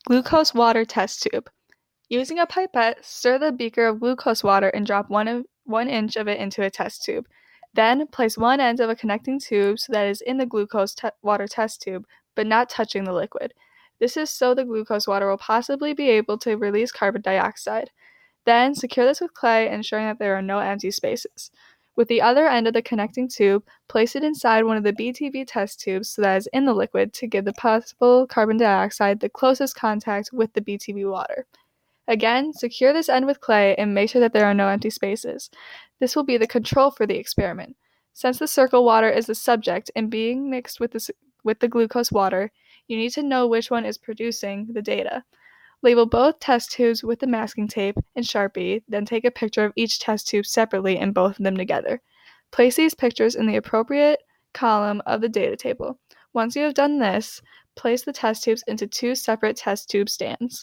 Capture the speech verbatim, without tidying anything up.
Glucose water test tube. Using a pipette, stir the beaker of glucose water and drop one, of, one inch of it into a test tube. Then, place one end of a connecting tube so that it is in the glucose te- water test tube, but not touching the liquid. This is so the glucose water will possibly be able to release carbon dioxide. Then, secure this with clay, ensuring that there are no empty spaces. With the other end of the connecting tube, place it inside one of the B T B test tubes so that it is in the liquid to give the possible carbon dioxide the closest contact with the B T B water. Again, secure this end with clay and make sure that there are no empty spaces. This will be the control for the experiment. Since the circle water is the subject and being mixed with the, with the glucose water, you need to know which one is producing the data. Label both test tubes with the masking tape and Sharpie, then take a picture of each test tube separately and both of them together. Place these pictures in the appropriate column of the data table. Once you have done this, place the test tubes into two separate test tube stands.